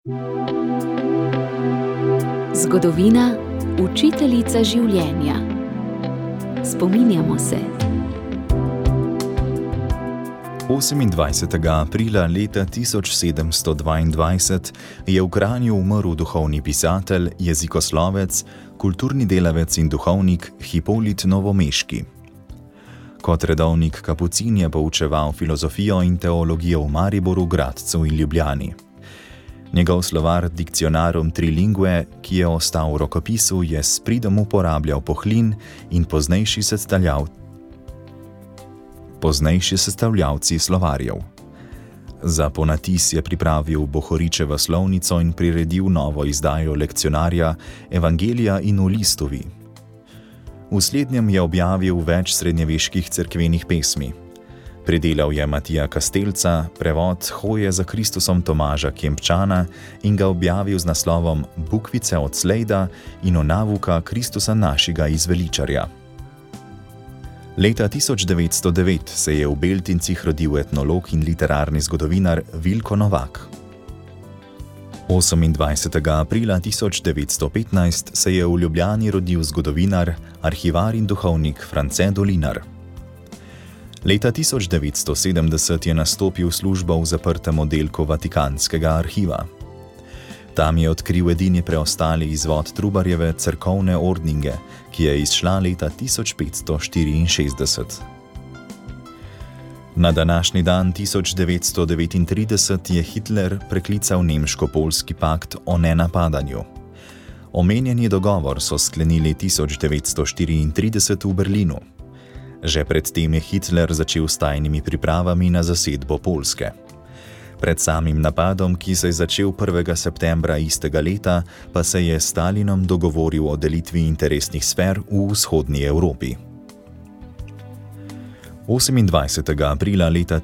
Zgodovina, učiteljica življenja. Spominjamo se. 28. aprila leta 1722 je v Kranju umrl duhovni pisatelj, jezikoslovec, kulturni delavec in duhovnik Hipolit Novomeški. Kot redovnik kapucin je poučeval filozofijo in teologijo v Mariboru, Gradcu in Ljubljani. Njegov slovar Dictionarum Trilingue, ki je ostal v rokopisu, je s pridom uporabljal pohlin in poznejši sestavljavci slovarjev. Za ponatis je pripravil Bohoričevo slovnico in priredil novo izdajo lekcionarja Evangelija in v Listovi. V slednjem je objavil več srednjeveških cerkvenih pesmi. Pridelal je Matija Kastelca, prevod Hoje za Kristusom Tomaža Kempčana in ga objavil z naslovom Bukvice od Slejda in o navuka Kristusa našega izveličarja. Leta 1909 se je v Beltincih rodil etnolog in literarni zgodovinar Vilko Novak. 28. aprila 1915 se je v Ljubljani rodil zgodovinar, arhivar in duhovnik France Dolinar. Leta 1970 je nastopil službo v zaprtem oddelku Vatikanskega arhiva. Tam je odkril edini preostali izvod Trubarjeve cerkovne ordninge, ki je izšla leta 1564. Na današnji dan 1939 je Hitler preklical nemško-poljski pakt o nenapadanju. Omenjeni dogovor so sklenili 1934 v Berlinu. Že predtem je Hitler začel s tajnimi pripravami na zasedbo Poljske. Pred samim napadom, ki se je začel 1. septembra istega leta, pa se je s Stalinom dogovoril o delitvi interesnih sfer v vzhodni Evropi. 28. aprila leta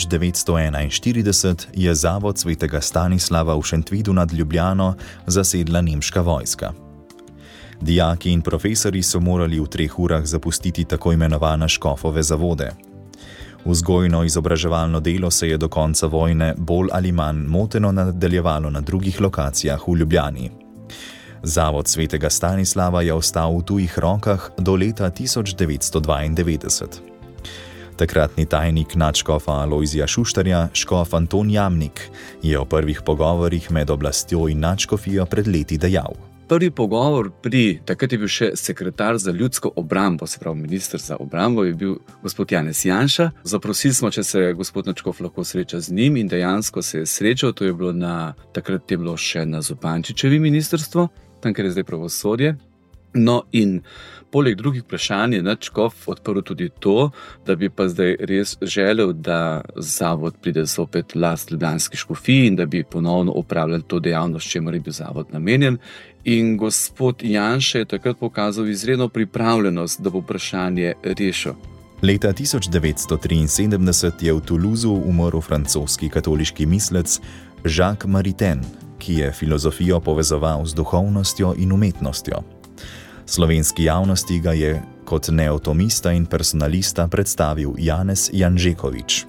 1941 je zavod svetega Stanislava v Šentvidu nad Ljubljano zasedla nemška vojska. Dijaki in profesorji so morali v 3 urah zapustiti tako imenovane škofove zavode. Vzgojno-izobraževalno delo se je do konca vojne bolj ali manj moteno nadaljevalo na drugih lokacijah v Ljubljani. Zavod svetega Stanislava je ostal v tujih rokah do leta 1992. Takratni tajnik nadškofa Alojzija Šuštarja, škof Anton Jamnik, je o prvih pogovorih med oblastjo in nadškofijo pred leti dejal. Prvi pogovor takrat je bil še sekretar za ljudsko obrambo, se pravi minister za obrambo, je bil gospod Janez Janša. Zaprosili smo, če se gospod nadškof lahko sreča z njim in dejansko se je srečal. To je bilo takrat je bilo še na Zupančičevi ministrstvo, tam, kjer je zdaj pravosodje. No in poleg drugih vprašanj je nadškof odprl tudi to, da bi pa zdaj res želel, da zavod pride zopet last ljubljanski škofiji in da bi ponovno opravljali to dejavnost, čemur je bil zavod namenjen. In gospod Janša je takrat pokazal izredno pripravljenost, da bo vprašanje rešil. Leta 1973 je v Toulouseu umrl francoski katoliški mislec Jacques Maritain, ki je filozofijo povezoval z duhovnostjo in umetnostjo. Slovenski javnosti ga je kot neotomista in personalista predstavil Janez Janžekovič.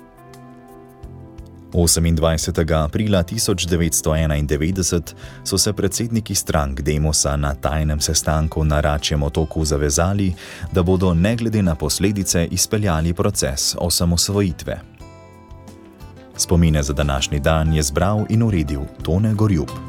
28. aprila 1991 so se predsedniki strank Demosa na tajnem sestanku na Račjem otoku zavezali, da bodo ne glede na posledice izpeljali proces osamosvojitve. Spomine za današnji dan je zbral in uredil Tone Gorjup.